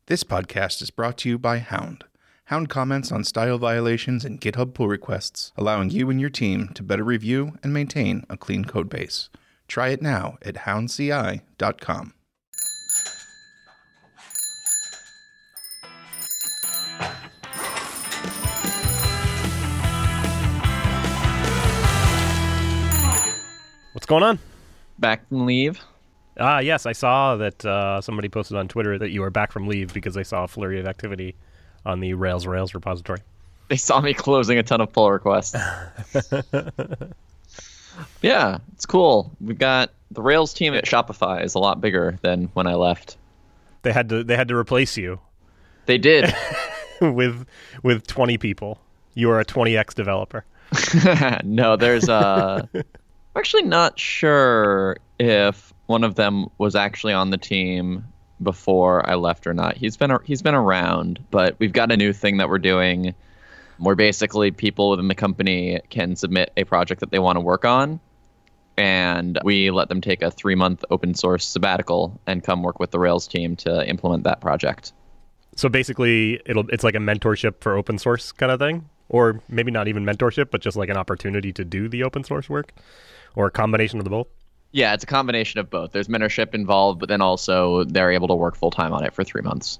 This podcast is brought to you by Hound. Hound comments on style violations and GitHub pull requests, allowing you and your team to better review and maintain a clean code base. Try it now at houndci.com. What's going on? Back from leave. Yes, I saw that somebody posted on Twitter that you were back from leave because they saw a flurry of activity on the Rails repository. They saw me closing a ton of pull requests. Yeah, it's cool. We've got the Rails team at Shopify is a lot bigger than when I left. They had to replace you. They did. with 20 people. You are a 20x developer. No, there's I'm actually not sure if one of them was actually on the team before I left or not. He's been around, but we've got a new thing that we're doing where basically people within the company can submit a project that they want to work on, and we let them take a 3-month open source sabbatical and come work with the Rails team to implement that project. So basically, it's like a mentorship for open source kind of thing, or maybe not even mentorship, but just like an opportunity to do the open source work, or a combination of the both. Yeah, it's a combination of both. There's mentorship involved, but then also they're able to work full-time on it for 3 months.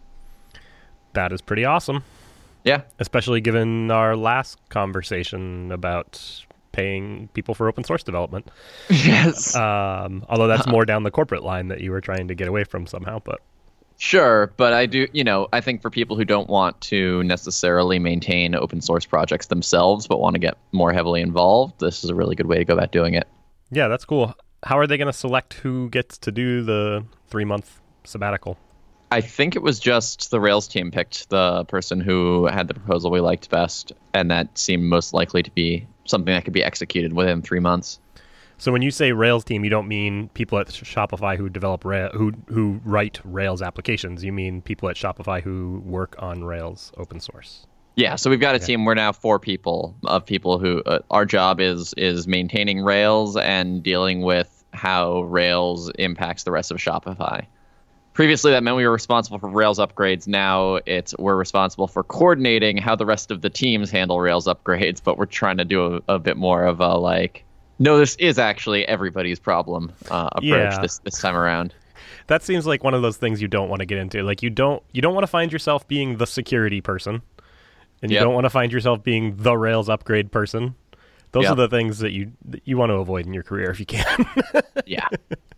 That is pretty awesome. Yeah. Especially given our last conversation about paying people for open source development. Yes. Although that's more down the corporate line that you were trying to get away from somehow, but... Sure, but I do, I think for people who don't want to necessarily maintain open source projects themselves, but want to get more heavily involved, this is a really good way to go about doing it. Yeah, that's cool. How are they going to select who gets to do the 3-month sabbatical? I think it was just the Rails team picked the person who had the proposal we liked best, and that seemed most likely to be something that could be executed within 3 months. So when you say Rails team, you don't mean people at Shopify who develop who write Rails applications. You mean people at Shopify who work on Rails open source. Yeah, so we've got a team. We're now 4 people who our job is maintaining Rails and dealing with how Rails impacts the rest of Shopify. Previously, that meant we were responsible for Rails upgrades. Now we're responsible for coordinating how the rest of the teams handle Rails upgrades, but we're trying to do a bit more of a no, this is actually everybody's problem approach this time around. That seems like one of those things you don't want to get into. Like you don't want to find yourself being the security person, and you don't want to find yourself being the Rails upgrade person. Those are the things that you want to avoid in your career if you can. Yeah.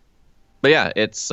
But yeah, it's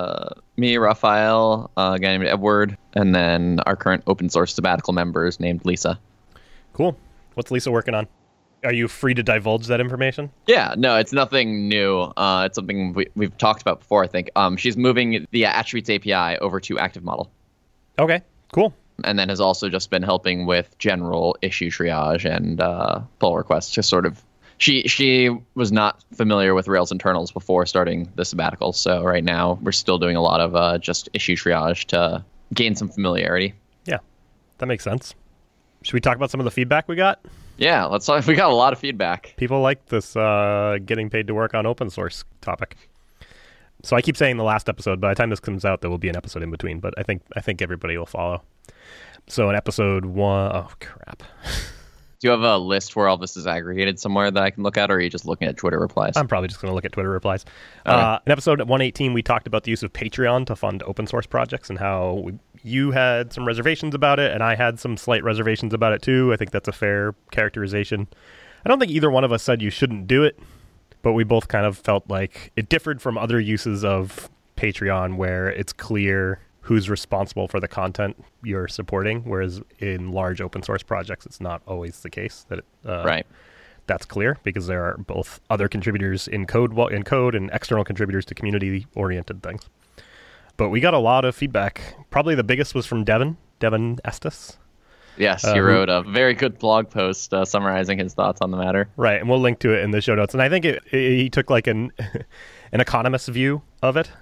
me, Raphael, a guy named Edward, and then our current open source sabbatical members named Lisa. Cool. What's Lisa working on? Are you free to divulge that information? Yeah, no, it's nothing new. It's something we've talked about before, I think. She's moving the Attributes API over to ActiveModel. Okay, cool. And then has also just been helping with general issue triage and pull requests to sort of... She was not familiar with Rails internals before starting the sabbatical, so right now we're still doing a lot of just issue triage to gain some familiarity. Yeah, that makes sense. Should we talk about some of the feedback we got? Yeah, let's talk. We got a lot of feedback. People like this getting paid to work on open source topic. So I keep saying the last episode. By the time this comes out, there will be an episode in between, but I think everybody will follow. So in episode 1... Oh, crap. Do you have a list where all this is aggregated somewhere that I can look at, or are you just looking at Twitter replies? I'm probably just going to look at Twitter replies. Okay. In episode 118, we talked about the use of Patreon to fund open source projects and how you had some reservations about it, and I had some slight reservations about it too. I think that's a fair characterization. I don't think either one of us said you shouldn't do it, but we both kind of felt like it differed from other uses of Patreon where it's clear who's responsible for the content you're supporting, whereas in large open source projects, it's not always the case that right. That's clear because there are both other contributors in code and external contributors to community-oriented things. But we got a lot of feedback. Probably the biggest was from Devin Estes. Yes, he wrote a very good blog post summarizing his thoughts on the matter. Right, and we'll link to it in the show notes. And I think he took like an economist view of it.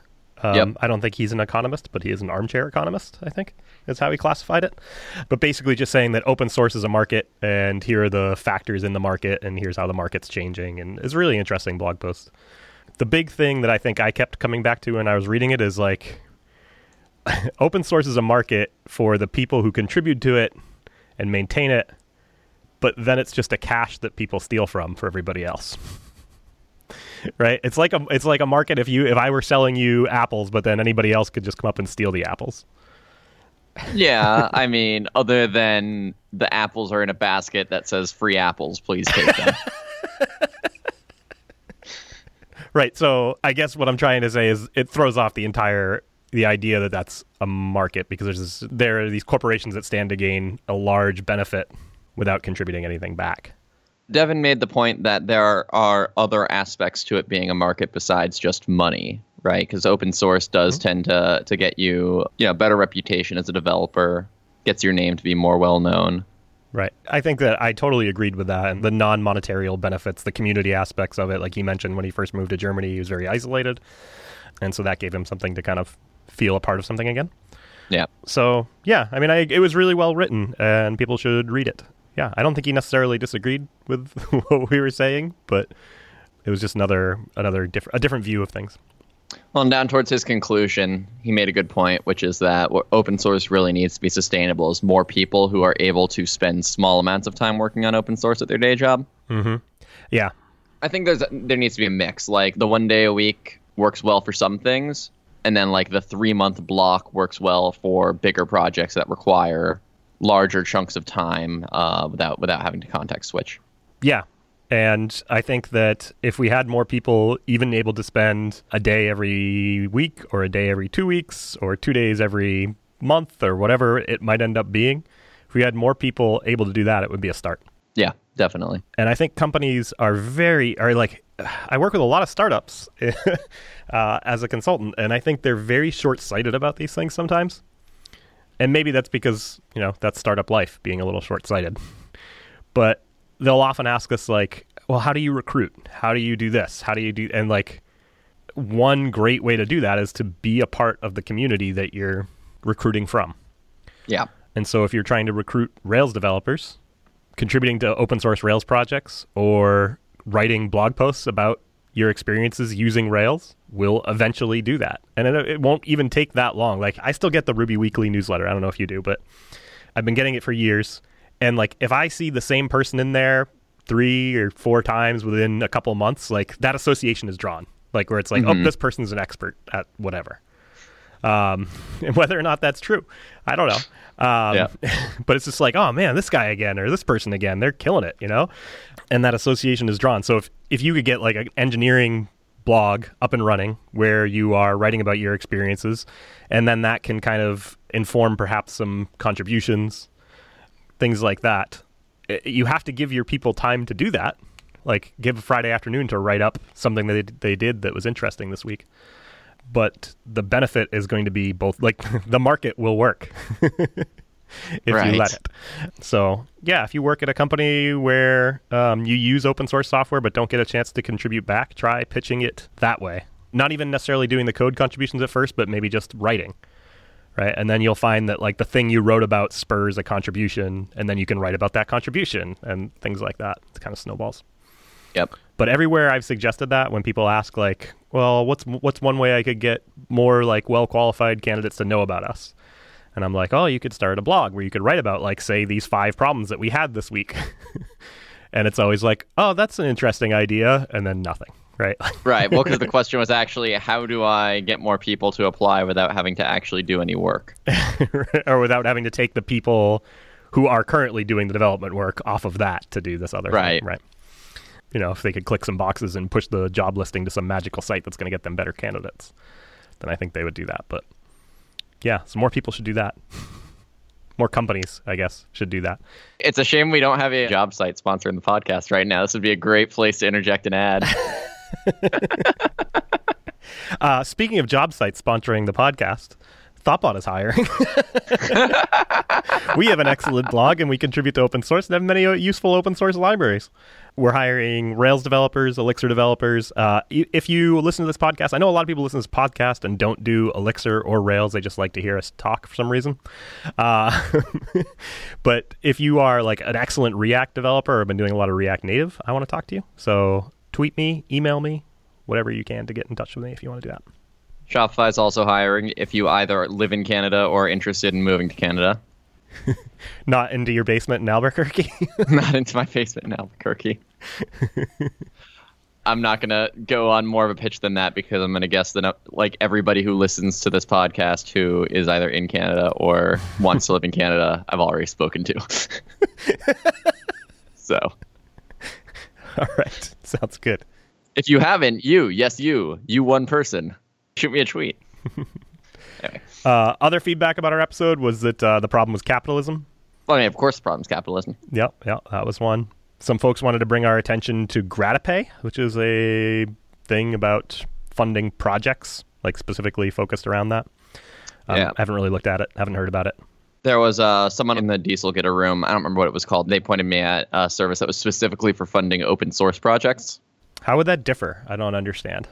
I don't think he's an economist, but he is an armchair economist, I think, is how he classified it. But basically just saying that open source is a market, and here are the factors in the market, and here's how the market's changing. And it's a really interesting blog post. The big thing that I think I kept coming back to when I was reading it is like, open source is a market for the people who contribute to it and maintain it, but then it's just a cache that people steal from for everybody else. Right? It's like a market if I were selling you apples, but then anybody else could just come up and steal the apples. Yeah, I mean, other than the apples are in a basket that says free apples, please take them. Right. So I guess what I'm trying to say is it throws off the idea that that's a market, because there are these corporations that stand to gain a large benefit without contributing anything back. Devin made the point that there are other aspects to it being a market besides just money, right? Because open source does tend to get you, better reputation as a developer, gets your name to be more well known. Right. I think that I totally agreed with that. And the non-monetary benefits, the community aspects of it, like he mentioned when he first moved to Germany, he was very isolated. And so that gave him something to kind of feel a part of something again. Yeah. So, yeah, I mean, it was really well written and people should read it. Yeah, I don't think he necessarily disagreed with what we were saying, but it was just a different view of things. Well, and down towards his conclusion, he made a good point, which is that what open source really needs to be sustainable is more people who are able to spend small amounts of time working on open source at their day job. Mm-hmm. Yeah. I think there needs to be a mix. Like the 1 day a week works well for some things, and then like the 3-month block works well for bigger projects that require larger chunks of time without having to context switch. Yeah. And I think that if we had more people even able to spend a day every week or a day every 2 weeks or 2 days every month or whatever it might end up being, if we had more people able to do that, it would be a start. Yeah, definitely. And I think companies are I work with a lot of startups as a consultant, and I think they're very short-sighted about these things sometimes. And maybe that's because, that's startup life, being a little short-sighted. But they'll often ask us like, well, how do you recruit? How do you do this? How do you do? And like, one great way to do that is to be a part of the community that you're recruiting from. Yeah. And so if you're trying to recruit Rails developers, contributing to open source Rails projects or writing blog posts about your experiences using Rails will eventually do that. And it won't even take that long. Like, I still get the Ruby Weekly newsletter. I don't know if you do, but I've been getting it for years. And like, if I see the same person in there 3 or 4 times within a couple months, like that association is drawn. Like where it's like, oh, this person's an expert at whatever. And whether or not that's true, I don't know. But it's just like, oh man, this guy again, or this person again, they're killing it, And that association is drawn. So if you could get like an engineering blog up and running where you are writing about your experiences, and then that can kind of inform perhaps some contributions, things like that. You have to give your people time to do that. Like, give a Friday afternoon to write up something that they did that was interesting this week. But the benefit is going to be both, like, the market will work if you let it. So, yeah, if you work at a company where you use open source software but don't get a chance to contribute back, try pitching it that way. Not even necessarily doing the code contributions at first, but maybe just writing. Right. And then you'll find that like the thing you wrote about spurs a contribution, and then you can write about that contribution and things like that. It kind of snowballs. Yep. But everywhere I've suggested that, when people ask like, well, what's one way I could get more like well-qualified candidates to know about us? And I'm like, oh, you could start a blog where you could write about like, say, these 5 problems that we had this week. And it's always like, oh, that's an interesting idea. And then nothing. Right. Right. Well, because the question was actually, how do I get more people to apply without having to actually do any work? Or without having to take the people who are currently doing the development work off of that to do this other thing. Right. If they could click some boxes and push the job listing to some magical site that's going to get them better candidates, then I think they would do that. But yeah, so more people should do that. More companies, I guess, should do that. It's a shame we don't have a job site sponsoring the podcast right now. This would be a great place to interject an ad. Speaking of job sites sponsoring the podcast, Thoughtbot is hiring. We have an excellent blog and we contribute to open source and have many useful open source libraries. We're hiring Rails developers, Elixir developers. If you listen to this podcast, I know a lot of people listen to this podcast and don't do Elixir or Rails. They just like to hear us talk for some reason. But if you are like an excellent React developer or have been doing a lot of React Native, I want to talk to you. So tweet me, email me, whatever you can to get in touch with me if you want to do that. Shopify is also hiring if you either live in Canada or are interested in moving to Canada. Not into your basement in Albuquerque? Not into my basement in Albuquerque. I'm not going to go on more of a pitch than that because I'm going to guess that like everybody who listens to this podcast who is either in Canada or wants to live in Canada, I've already spoken to. So. All right. Sounds good. If you haven't, you one person, shoot me a tweet. Anyway. Other feedback about our episode was that the problem was capitalism. Well, I mean, of course the problem's capitalism. Yep, that was one. Some folks wanted to bring our attention to GratiPay, which is a thing about funding projects, like specifically focused around that. I haven't really looked at it, haven't heard about it. There was someone in the Dieselgetter room, I don't remember what it was called. They pointed me at a service that was specifically for funding open source projects. How would that differ? I don't understand.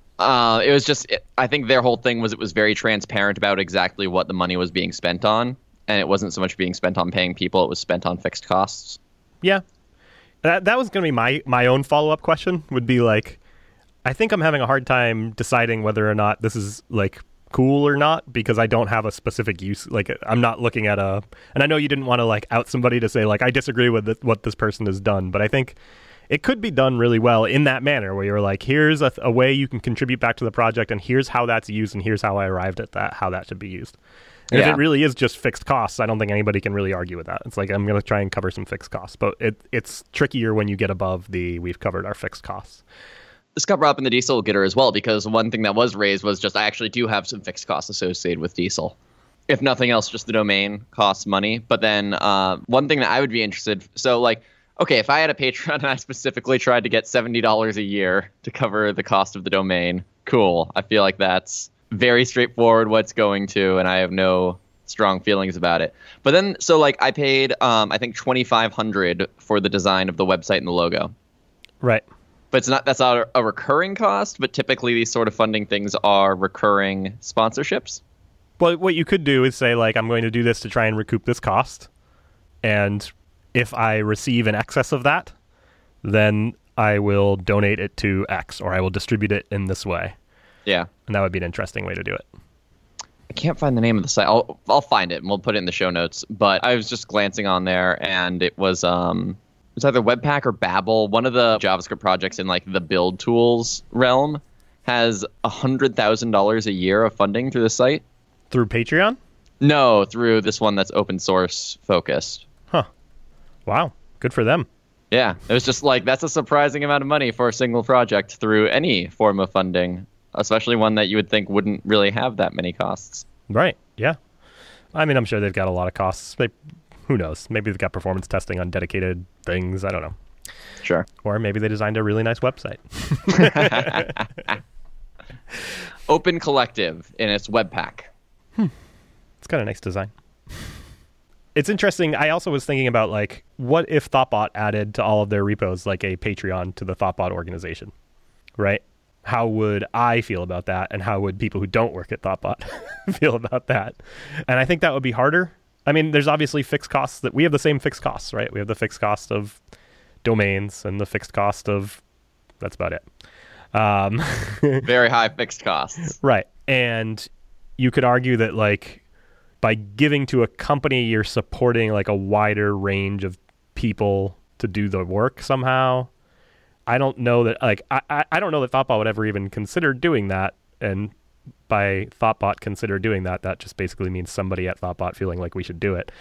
It was just, I think their whole thing was it was very transparent about exactly what the money was being spent on. And it wasn't so much being spent on paying people, it was spent on fixed costs. Yeah. That was going to be my own follow-up question, would be like, I think I'm having a hard time deciding whether or not this is like cool or not, because I don't have a specific use. Like, I'm not looking at and I know you didn't want to like out somebody to say like, I disagree with what this person has done, but I think it could be done really well in that manner where you're like, here's a way you can contribute back to the project, and here's how that's used, and here's how I arrived at that, how that should be used. And if it really is just fixed costs, I don't think anybody can really argue with that. It's like, I'm going to try and cover some fixed costs, but it's trickier when you get above we've covered our fixed costs. This got brought up in the Dieselgetter as well, because one thing that was raised was just, I actually do have some fixed costs associated with Diesel. If nothing else, just the domain costs money. But then one thing that I would be interested, so like, okay, if I had a Patreon and I specifically tried to get $70 a year to cover the cost of the domain, cool. I feel like that's very straightforward what's going to, and I have no strong feelings about it. But then, so like I paid, I think $2,500 for the design of the website and the logo. Right. But that's not a recurring cost, but typically these sort of funding things are recurring sponsorships. Well, what you could do is say like, I'm going to do this to try and recoup this cost. And if I receive an excess of that, then I will donate it to X, or I will distribute it in this way. Yeah. And that would be an interesting way to do it. I can't find the name of the site. I'll find it and we'll put it in the show notes. But I was just glancing on there, and it was either Webpack or Babel. One of the JavaScript projects in like the build tools realm has $100,000 a year of funding through the site. Through Patreon? No, through this one that's open source focused. Huh. Wow. Good for them. Yeah. It was just like, that's a surprising amount of money for a single project through any form of funding, especially one that you would think wouldn't really have that many costs. Right. Yeah. I mean, I'm sure they've got a lot of costs. Who knows? Maybe they've got performance testing on dedicated things. I don't know. Sure. Or maybe they designed a really nice website. Open Collective in its Webpack. It's got a nice design. It's interesting. I also was thinking about like, what if Thoughtbot added to all of their repos like a Patreon to the Thoughtbot organization, right? How would I feel about that? And how would people who don't work at Thoughtbot feel about that? And I think that would be harder. I mean, there's obviously fixed costs that we have the same fixed costs, right? We have the fixed cost of domains and the fixed cost of, that's about it. Very high fixed costs. Right. And you could argue that like by giving to a company, you're supporting like a wider range of people to do the work somehow. I don't know that like I don't know that Thoughtbot would ever even consider doing that, and by Thoughtbot consider doing that, that just basically means somebody at Thoughtbot feeling like we should do it.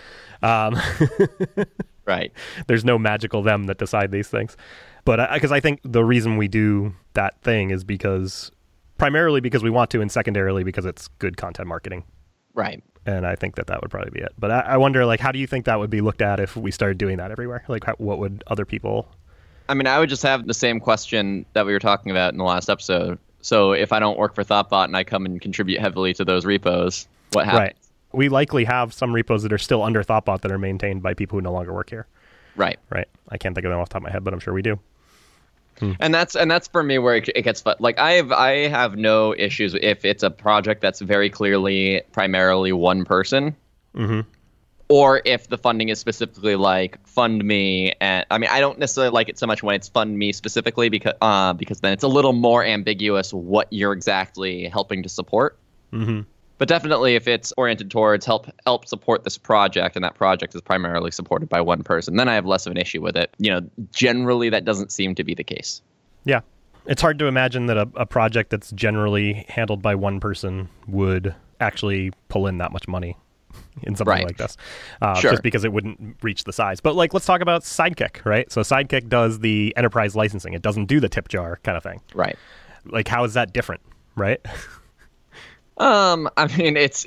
Right. There's no magical them that decide these things, but because I think the reason we do that thing is primarily because we want to, and secondarily because it's good content marketing. Right. And I think that would probably be it. But I wonder, like, how do you think that would be looked at if we started doing that everywhere? Like, what would other people... I mean, I would just have the same question that we were talking about in the last episode. So if I don't work for Thoughtbot and I come and contribute heavily to those repos, what happens? Right. We likely have some repos that are still under Thoughtbot that are maintained by people who no longer work here. Right. Right. I can't think of them off the top of my head, but I'm sure we do. And that's for me where it gets fun. Like I have no issues if it's a project that's very clearly primarily one person. Mm-hmm. or if the funding is specifically like fund me. And I mean, I don't necessarily like it so much when it's fund me specifically because then it's a little more ambiguous what you're exactly helping to support. Mm-hmm. But definitely if it's oriented towards help support this project, and that project is primarily supported by one person, then I have less of an issue with it. Generally that doesn't seem to be the case. Yeah. It's hard to imagine that a project that's generally handled by one person would actually pull in that much money in something like this. Sure. Just because it wouldn't reach the size. But let's talk about Sidekick, right? So Sidekick does the enterprise licensing. It doesn't do the tip jar kind of thing. Right. How is that different, right? I mean, it's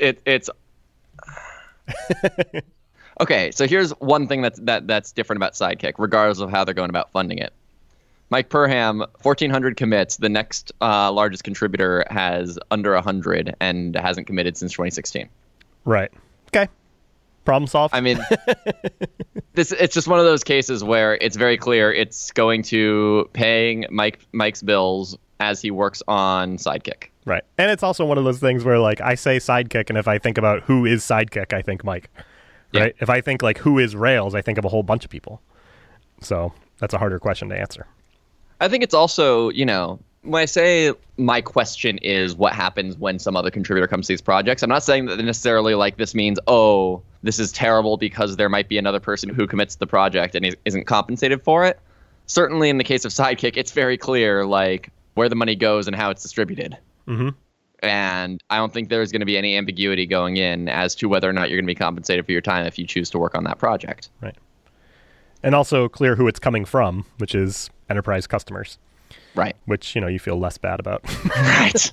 okay. So here's one thing that's different about Sidekick, regardless of how they're going about funding it. Mike Perham, 1,400 commits. The next largest contributor has under 100 and hasn't committed since 2016. Right. Okay. Problem solved. I mean, it's just one of those cases where it's very clear it's going to paying Mike's bills as he works on Sidekick. Right. And it's also one of those things where I say Sidekick, and if I think about who is Sidekick, I think Mike. Right? Yeah. If I think who is Rails, I think of a whole bunch of people. So that's a harder question to answer. I think it's also, when I say my question is what happens when some other contributor comes to these projects, I'm not saying that necessarily this means, oh, this is terrible because there might be another person who commits to the project and isn't compensated for it. Certainly in the case of Sidekick, it's very clear where the money goes and how it's distributed. Mm-hmm. And I don't think there's going to be any ambiguity going in as to whether or not you're going to be compensated for your time if you choose to work on that project. Right. And also clear who it's coming from, which is enterprise customers. Right. Which, you feel less bad about. Right.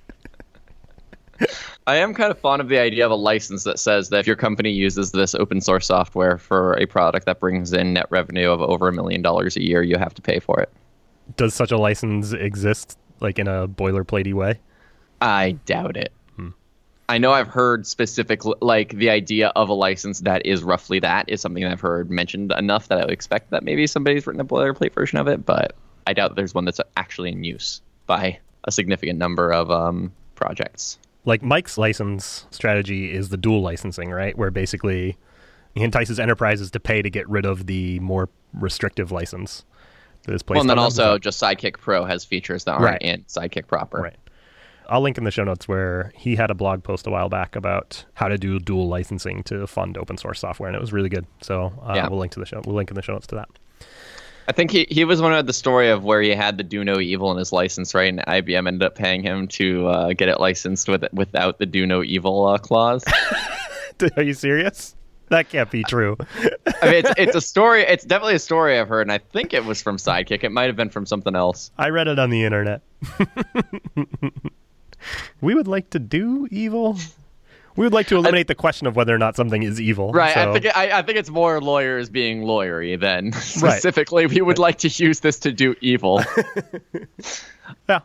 I am kind of fond of the idea of a license that says that if your company uses this open source software for a product that brings in net revenue of over $1 million a year, you have to pay for it. Does such a license exist, in a boilerplatey way? I doubt it. I know I've heard specifically, the idea of a license that is roughly that is something I've heard mentioned enough that I would expect that maybe somebody's written a boilerplate version of it, but I doubt there's one that's actually in use by a significant number of projects. Mike's license strategy is the dual licensing, right? Where basically he entices enterprises to pay to get rid of the more restrictive license that is placed on them. And then also just Sidekick Pro has features that aren't in Sidekick proper. Right. I'll link in the show notes where he had a blog post a while back about how to do dual licensing to fund open source software, and it was really good. So we'll link to the show. We'll link in the show notes to that. I think he was one of the story of where he had the do no evil in his license, right? And IBM ended up paying him to get it licensed without the do no evil clause. Are you serious? That can't be true. I mean, it's a story. It's definitely a story I've heard, and I think it was from Sidekick. It might have been from something else. I read it on the internet. We would like to do evil. We would like to eliminate the question of whether or not something is evil. Right. So. I think it's more lawyers being lawyery than specifically we would like to use this to do evil. Yeah.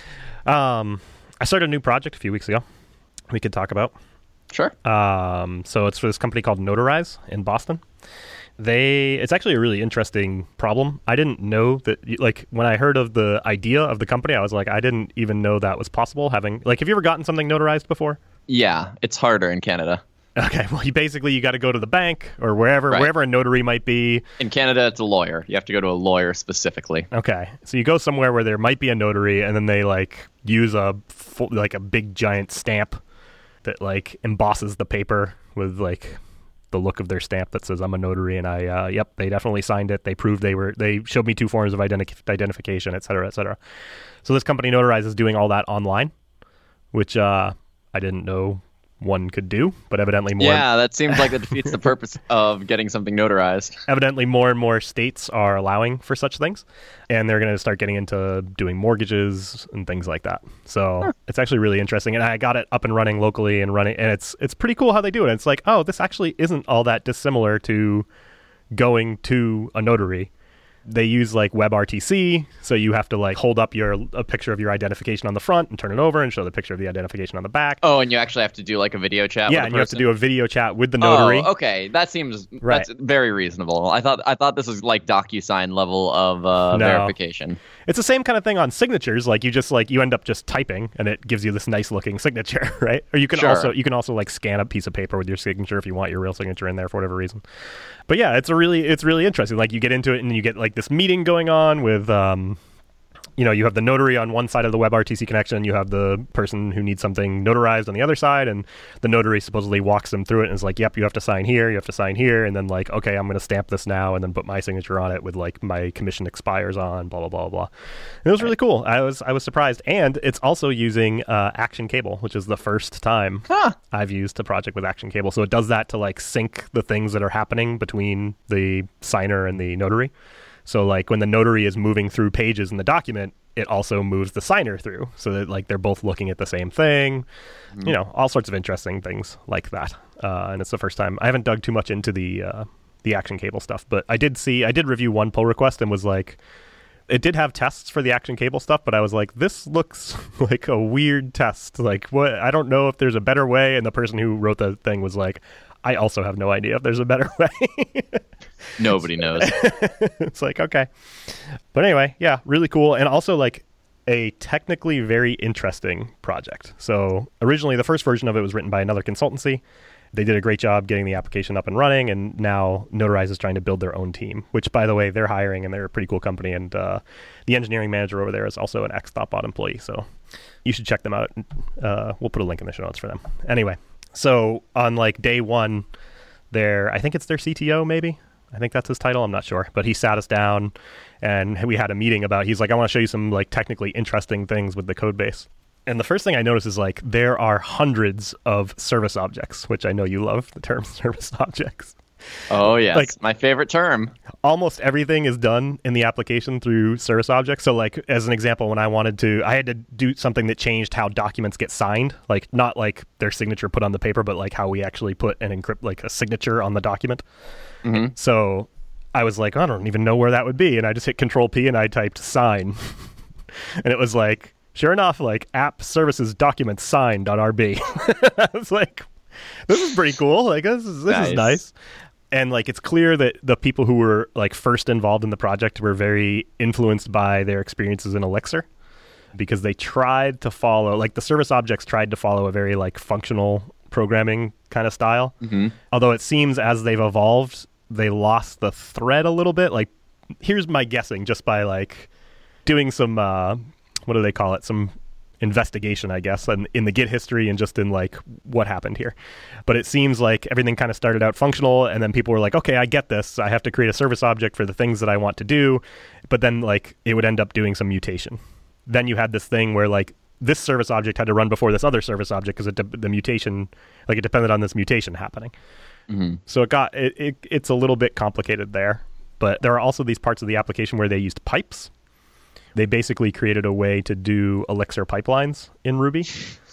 I started a new project a few weeks ago we could talk about. Sure. So it's for this company called Notarize in Boston. It's actually a really interesting problem. I didn't know that, when I heard of the idea of the company, I was like, I didn't even know that was possible. Have you ever gotten something notarized before? Yeah, it's harder in Canada. Okay, well, you got to go to the bank or wherever a notary might be. In Canada, it's a lawyer. You have to go to a lawyer specifically. Okay, so you go somewhere where there might be a notary, and then they use a big giant stamp that embosses the paper with the look of their stamp that says I'm a notary, and they definitely signed it. They proved they showed me 2 forms of identification, et cetera, et cetera. So this company Notarize is doing all that online, which I didn't know one could do, but evidently more. Yeah, that seems like it defeats the purpose of getting something notarized. Evidently more and more states are allowing for such things, and they're going to start getting into doing mortgages and things like that. So It's actually really interesting, and I got it up and running locally and it's pretty cool how they do it. It's this actually isn't all that dissimilar to going to a notary. They use like WebRTC, so you have to like hold up a picture of your identification on the front and turn it over and show the picture of the identification on the back. Oh, and you actually have to do like a video chat. Yeah, with and you have to do a video chat with the notary. Oh, okay, that's Right. very reasonable. I thought this was like DocuSign level of verification. It's the same kind of thing on signatures. Like you end up just typing, and it gives you this nice looking signature, right? Or you can also like scan a piece of paper with your signature if you want your real signature in there for whatever reason. But yeah, it's really interesting. Like you get into it and you get like this meeting going on with you have the notary on one side of the WebRTC connection, you have the person who needs something notarized on the other side, and the notary supposedly walks them through it and is like, yep, you have to sign here, and then like, okay, I'm going to stamp this now and then put my signature on it with like my commission expires on, blah, blah, blah, blah. And it was really cool. I was surprised. And it's also using Action Cable, which is the first time I've used a project with Action Cable. So it does that to like sync the things that are happening between the signer and the notary. So like when the notary is moving through pages in the document, it also moves the signer through so that like they're both looking at the same thing, all sorts of interesting things like that. And it's the first time. I haven't dug too much into the Action Cable stuff, but I did review one pull request and was like, it did have tests for the Action Cable stuff, but I was like, this looks like a weird test. Like, what? I don't know if there's a better way. And the person who wrote the thing was like, I also have no idea if there's a better way. Nobody knows. It's like, okay. But anyway, yeah, really cool. And also like a technically very interesting project. So originally the first version of it was written by another consultancy. They did a great job getting the application up and running, and now Notarize is trying to build their own team, which, by the way, they're hiring, and they're a pretty cool company. And the engineering manager over there is also an ex-Thoughtbot employee, so you should check them out. We'll put a link in the show notes for them. Anyway, so on like day one, I think it's their CTO, maybe. I think that's his title. I'm not sure, but he sat us down, and we had a meeting he's like, I want to show you some like technically interesting things with the code base. And the first thing I noticed is like there are hundreds of service objects, which I know you love the term service objects. Oh, yes. Like, my favorite term. Almost everything is done in the application through service objects. So like as an example, when I had to do something that changed how documents get signed, like not like their signature put on the paper, but like how we actually put and encrypt like a signature on the document. Mm-hmm. So I was like, I don't even know where that would be. And I just hit Control P and I typed sign. And it was like, sure enough, like app services documents signed.rb. I was like, this is pretty cool. Like this is nice. And like it's clear that the people who were like first involved in the project were very influenced by their experiences in Elixir, because they tried to follow, like the service objects tried to follow a very like functional programming kind of style. Mm-hmm. Although it seems as they've evolved, they lost the thread a little bit. Like here's my guessing, just by like doing some what do they call it? Some investigation, I guess, in the Git history and just in like what happened here. But it seems like everything kind of started out functional, and then people were like, okay, I get this. I have to create a service object for the things that I want to do. But then like it would end up doing some mutation. Then you had this thing where like this service object had to run before this other service object because the mutation, like it depended on this mutation happening. Mm-hmm. So it's a little bit complicated there. But there are also these parts of the application where they used pipes. They basically created a way to do Elixir pipelines in Ruby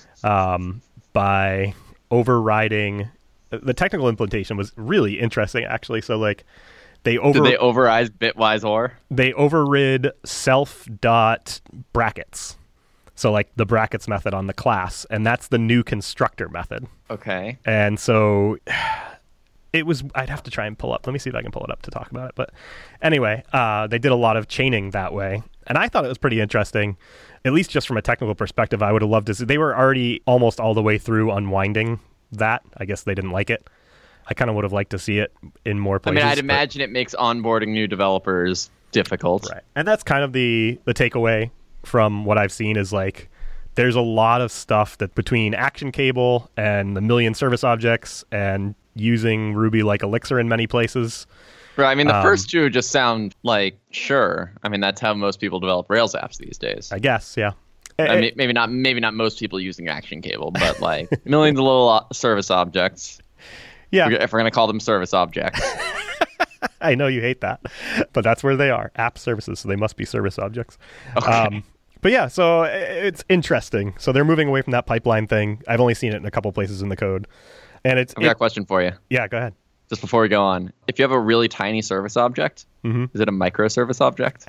by overriding. The technical implementation was really interesting, actually. So, like, did they override bitwise OR? They overrid self.brackets. So, like, the brackets method on the class, and that's the new constructor method. Okay. And so I'd have to try and pull up. Let me see if I can pull it up to talk about it. But anyway, they did a lot of chaining that way. And I thought it was pretty interesting, at least just from a technical perspective. I would have loved to see. They were already almost all the way through unwinding that. I guess they didn't like it. I kind of would have liked to see it in more places. I mean, I'd imagine it makes onboarding new developers difficult. Right. And that's kind of the takeaway from what I've seen is like, there's a lot of stuff that between Action Cable and the million service objects and using Ruby like Elixir in many places. Right. I mean, the first two just sound like, sure. I mean, that's how most people develop Rails apps these days. I guess, yeah. I mean, maybe not most people using Action Cable, but like millions of little service objects. Yeah. If we're going to call them service objects. I know you hate that, but that's where they are. App services, so they must be service objects. Okay. But yeah, so it's interesting. So they're moving away from that pipeline thing. I've only seen it in a couple places in the code. And I've got a question for you. Yeah, go ahead. Just before we go on, if you have a really tiny service object, Is it a microservice object?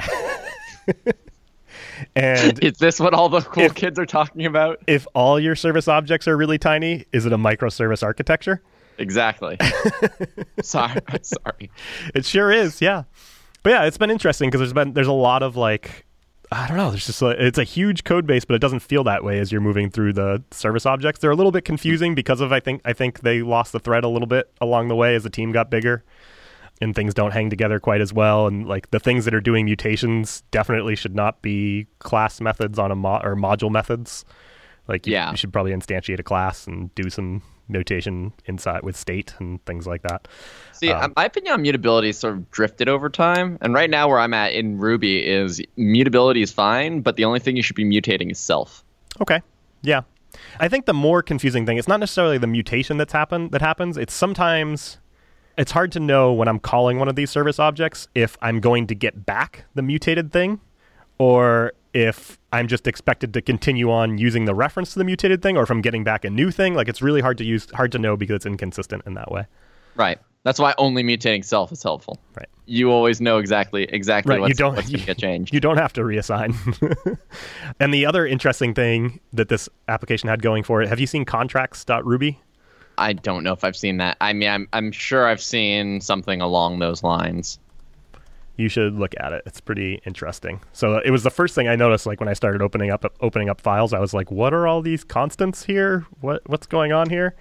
And is this what all the cool kids are talking about? If all your service objects are really tiny, is it a microservice architecture? Exactly. Sorry. It sure is, yeah. But yeah, it's been interesting because there's a lot of like, I don't know, there's just it's a huge code base, but it doesn't feel that way as you're moving through the service objects. They're a little bit confusing because of I think they lost the thread a little bit along the way as the team got bigger. And things don't hang together quite as well, and like the things that are doing mutations definitely should not be class methods on or module methods. Like you should probably instantiate a class and do some notation inside with state and things like that. See, my opinion on mutability sort of drifted over time, and right now where I'm at in Ruby is mutability is fine, but the only thing you should be mutating is self. Okay, yeah. I think the more confusing thing, it's not necessarily the mutation that happens. It's sometimes. It's hard to know when I'm calling one of these service objects if I'm going to get back the mutated thing or if I'm just expected to continue on using the reference to the mutated thing or if I'm getting back a new thing. Like it's really hard to know because it's inconsistent in that way. Right. That's why only mutating self is helpful. Right. You always know exactly right. what's going to get changed. You don't have to reassign. And the other interesting thing that this application had going for it, have you seen contracts.ruby? I don't know if I've seen that. I mean, I'm sure I've seen something along those lines. You should look at it. It's pretty interesting. So it was the first thing I noticed, like when I started opening up files. I was like, "What are all these constants here? What's going on here?"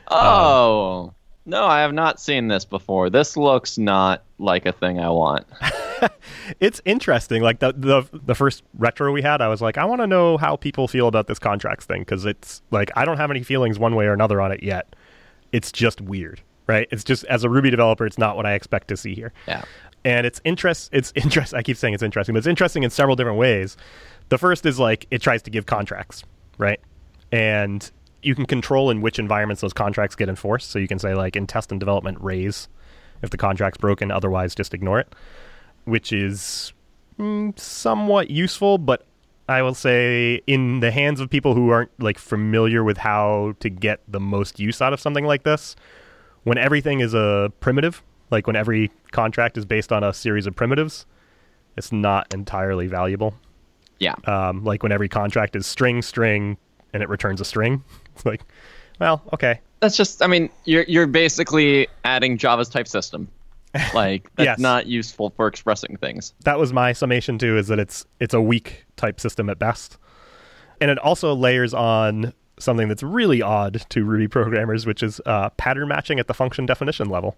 Oh, no, I have not seen this before. This looks not like a thing I want. It's interesting. Like the first retro we had, I was like, I want to know how people feel about this contracts thing because it's like I don't have any feelings one way or another on it yet. It's just weird, right? It's just as a Ruby developer, it's not what I expect to see here. Yeah. And it's interesting. I keep saying it's interesting, but it's interesting in several different ways. The first is like it tries to give contracts, right? And you can control in which environments those contracts get enforced. So you can say like in test and development, raise if the contract's broken, otherwise just ignore it, which is somewhat useful, but I will say in the hands of people who aren't like familiar with how to get the most use out of something like this, when everything is a primitive, like when every contract is based on a series of primitives, it's not entirely valuable. Yeah. Like when every contract is string, and it returns a string. It's like, well, okay. That's just, I mean, you're basically adding Java's type system. Like that's yes. Not useful for expressing things. That was my summation too, is that it's a weak type system at best. And it also layers on something that's really odd to Ruby programmers, which is pattern matching at the function definition level.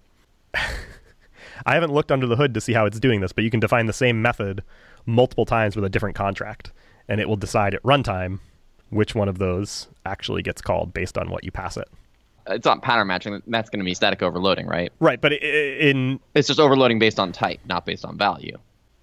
I haven't looked under the hood to see how it's doing this, but you can define the same method multiple times with a different contract, and it will decide at runtime which one of those actually gets called based on what you pass it. It's not pattern matching. That's going to be static overloading, right? Right, but it's just overloading based on type, not based on value.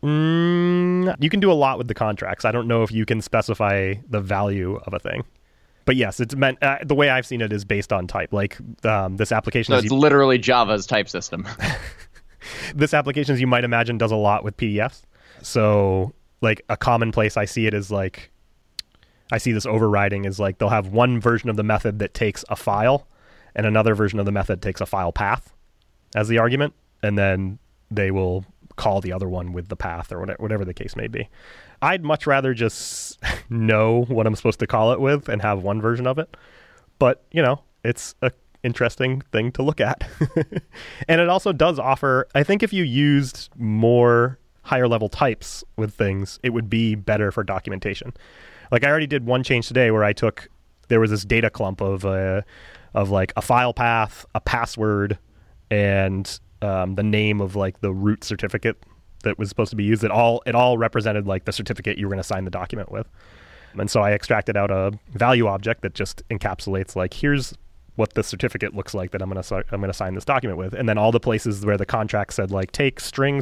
You can do a lot with the contracts. I don't know if you can specify the value of a thing. But yes, it's meant the way I've seen it is based on type. Like this application. So it's literally Java's type system. This application, as you might imagine, does a lot with PDFs. So like a common place I see it is like, I see this overriding is like they'll have one version of the method that takes a file and another version of the method takes a file path as the argument. And then they will call the other one with the path or whatever the case may be. I'd much rather just know what I'm supposed to call it with and have one version of it. But, you know, it's a interesting thing to look at. And it also does offer, I think if you used more higher level types with things, it would be better for documentation. Like I already did one change today where there was this data clump of like a file path, a password, and the name of like the root certificate that was supposed to be used. It all represented like the certificate you were going to sign the document with. And so I extracted out a value object that just encapsulates like, here's what the certificate looks like that I'm going to sign this document with. And then all the places where the contract said like take string,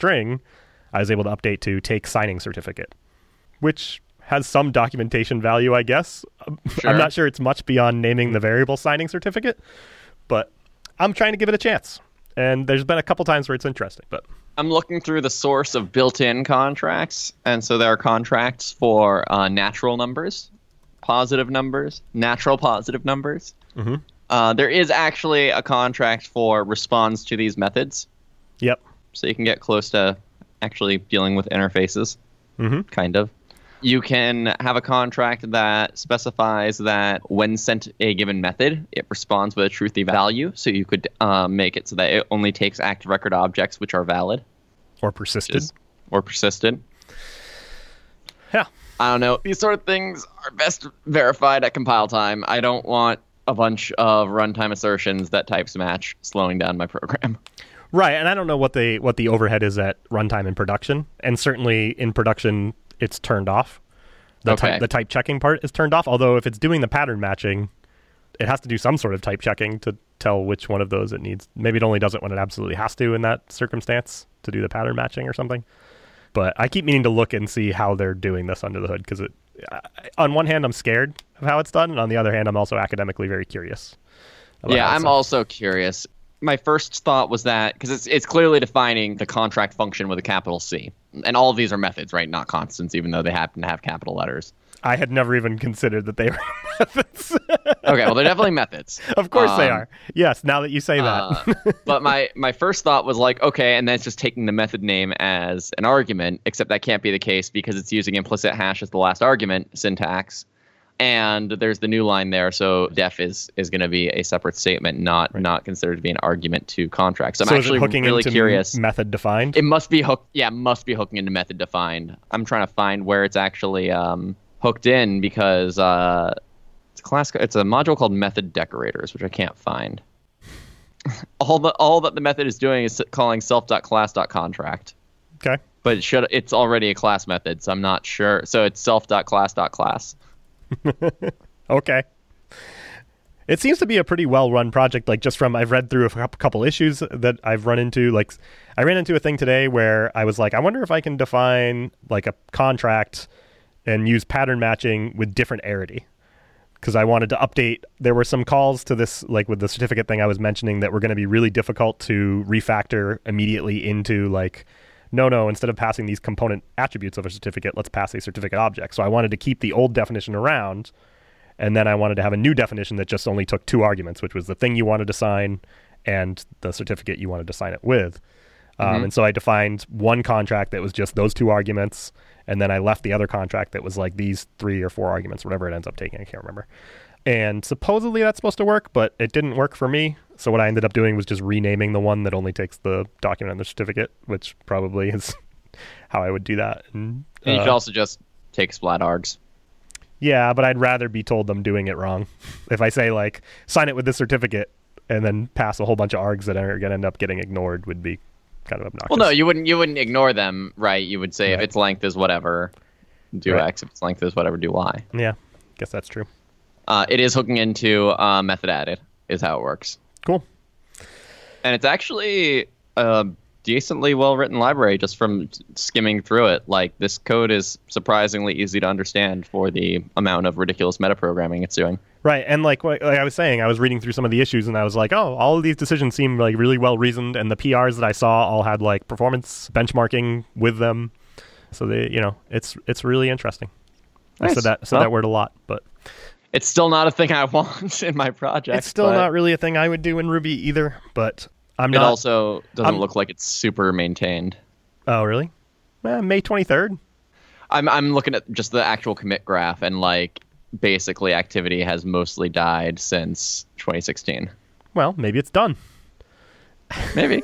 I was able to update to take signing certificate, which has some documentation value, I guess. Sure. I'm not sure it's much beyond naming the variable signing certificate, but I'm trying to give it a chance. And there's been a couple times where it's interesting, but I'm looking through the source of built-in contracts, and so there are contracts for natural numbers, positive numbers, natural positive numbers. Mm-hmm. There is actually a contract for response to these methods. Yep. so you can get close to actually dealing with interfaces, kind of. You can have a contract that specifies that when sent a given method, it responds with a truthy value. So you could make it so that it only takes active record objects which are valid. Or persisted. Yeah. I don't know. These sort of things are best verified at compile time. I don't want a bunch of runtime assertions that types match slowing down my program. Right, and I don't know what the overhead is at runtime in production. And certainly in production, it's turned off. The type checking part is turned off, although if it's doing the pattern matching, it has to do some sort of type checking to tell which one of those it needs. Maybe it only does it when it absolutely has to in that circumstance to do the pattern matching or something. But I keep meaning to look and see how they're doing this under the hood, because on one hand, I'm scared of how it's done, and on the other hand, I'm also academically very curious. Yeah, I'm also curious. My first thought was that, because it's clearly defining the contract function with a capital C. And all of these are methods, right? Not constants, even though they happen to have capital letters. I had never even considered that they were methods. Okay, well, they're definitely methods. Of course they are. Yes, now that you say that. But my first thought was like, okay, and then it's just taking the method name as an argument, except that can't be the case because it's using implicit hash as the last argument syntax. And there's the new line there, so def is going to be a separate statement, not considered to be an argument to contract. So I'm actually really curious. Method defined? It must be hooked. Yeah, it must be hooking into method defined. I'm trying to find where it's actually hooked in because it's a module called method decorators, which I can't find. all that the method is doing is calling self.class.contract. Okay. But it's already a class method, so I'm not sure. So it's self.class.class. Okay. It seems to be a pretty well-run project. Like I've read through a couple issues that I've run into. Like I ran into a thing today where I was like, I wonder if I can define like a contract and use pattern matching with different arity. Because I wanted to update. There were some calls to this, like with the certificate thing I was mentioning, that were going to be really difficult to refactor immediately into like, no, instead of passing these component attributes of a certificate, let's pass a certificate object. So I wanted to keep the old definition around, and then I wanted to have a new definition that just only took two arguments, which was the thing you wanted to sign and the certificate you wanted to sign it with. And so I defined one contract that was just those two arguments, and then I left the other contract that was like these 3 or 4 arguments, whatever it ends up taking, I can't remember. And supposedly that's supposed to work, but it didn't work for me. So what I ended up doing was just renaming the one that only takes the document and the certificate, which probably is how I would do that. And you could also just take splat args. Yeah, but I'd rather be told I'm doing it wrong. If I say, like, sign it with this certificate and then pass a whole bunch of args that are going to end up getting ignored would be kind of obnoxious. Well, no, you wouldn't ignore them, right? You would say if its length is whatever, do X. If its length is whatever, do Y. Yeah, guess that's true. It is hooking into method added is how it works. Cool. And it's actually a decently well-written library just from skimming through it. Like, this code is surprisingly easy to understand for the amount of ridiculous metaprogramming it's doing. Right, and like I was saying, I was reading through some of the issues, and I was like, oh, all of these decisions seem like really well-reasoned, and the PRs that I saw all had like performance benchmarking with them. So it's really interesting. Nice. I said that word a lot, but it's still not a thing I want in my project. It's still not really a thing I would do in Ruby either, but it also doesn't look like it's super maintained. Oh, really? May 23rd. I'm looking at just the actual commit graph, and like basically activity has mostly died since 2016. Well, maybe it's done. Maybe.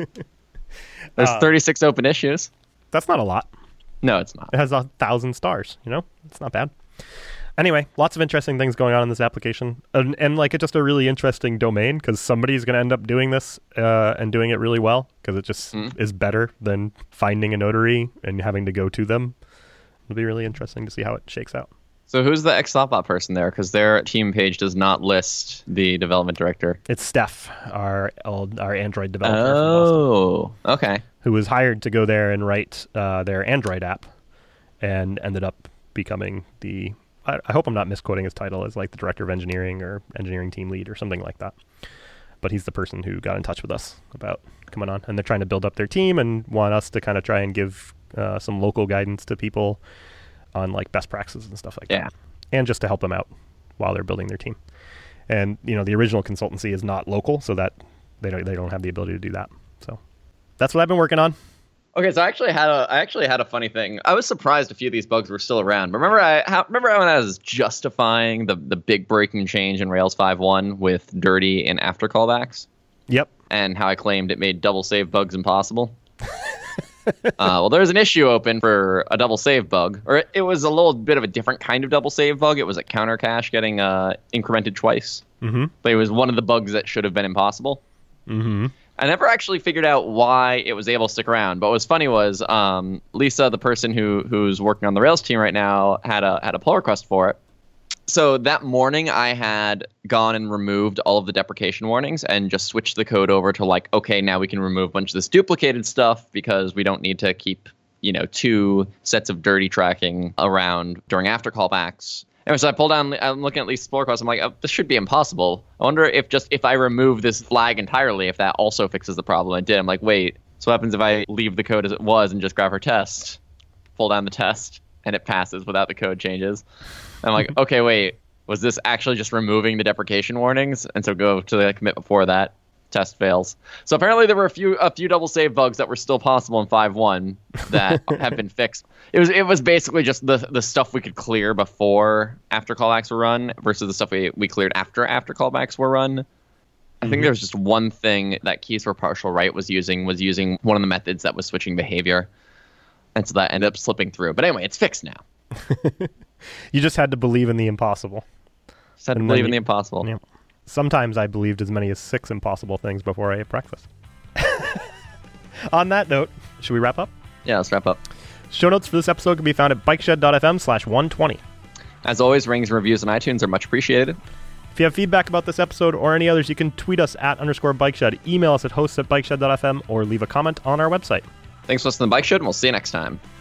There's 36 open issues. That's not a lot. No, it's not. It has 1,000 stars. It's not bad. Anyway, lots of interesting things going on in this application, and like it's just a really interesting domain because somebody's going to end up doing this and doing it really well because it just is better than finding a notary and having to go to them. It'll be really interesting to see how it shakes out. So who's the XThoughtbot person there? Because their team page does not list the development director. It's Steph, our Android developer. Oh, okay. Who was hired to go there and write their Android app, and ended up becoming the. I hope I'm not misquoting his title as like the director of engineering or engineering team lead or something like that. But he's the person who got in touch with us about coming on, and they're trying to build up their team and want us to kind of try and give some local guidance to people on like best practices and stuff like that, and just to help them out while they're building their team. And the original consultancy is not local, so that they don't have the ability to do that. So that's what I've been working on. Okay, so I actually had a funny thing. I was surprised a few of these bugs were still around. But remember when I was justifying the big breaking change in Rails 5.1 with dirty and after callbacks? Yep. And how I claimed it made double save bugs impossible? Well, there's an issue open for a double save bug, or it was a little bit of a different kind of double save bug. It was a counter cache getting incremented twice, but it was one of the bugs that should have been impossible. I never actually figured out why it was able to stick around. But what was funny was Lisa, the person who's working on the Rails team right now, had a pull request for it. So that morning, I had gone and removed all of the deprecation warnings and just switched the code over to like, okay, now we can remove a bunch of this duplicated stuff because we don't need to keep, 2 sets of dirty tracking around during after callbacks. Anyway, so I pull down, I'm looking at Lisa's pull request. I'm like, oh, this should be impossible. I wonder if I remove this flag entirely, if that also fixes the problem. I did. I'm like, wait, so what happens if I leave the code as it was and just grab her test, pull down the test, and it passes without the code changes? And I'm like, okay, wait, was this actually just removing the deprecation warnings? And so go to the commit before that, test fails. So apparently there were a few double save bugs that were still possible in 5.1 that have been fixed. It was basically just the stuff we could clear before after callbacks were run versus the stuff we cleared after callbacks were run. I think there was just one thing that keys for partial right was using one of the methods that was switching behavior. And so that ended up slipping through. But anyway, it's fixed now. You just had to believe in the impossible. Just had to believe in the impossible. Yeah. Sometimes I believed as many as 6 impossible things before I ate breakfast. On that note, should we wrap up? Yeah, let's wrap up. Show notes for this episode can be found at bikeshed.fm/120. As always, ratings and reviews on iTunes are much appreciated. If you have feedback about this episode or any others, you can tweet us at _bikeshed, email us at hosts@bikeshed.fm, or leave a comment on our website. Thanks for listening to Bike Shed, and we'll see you next time.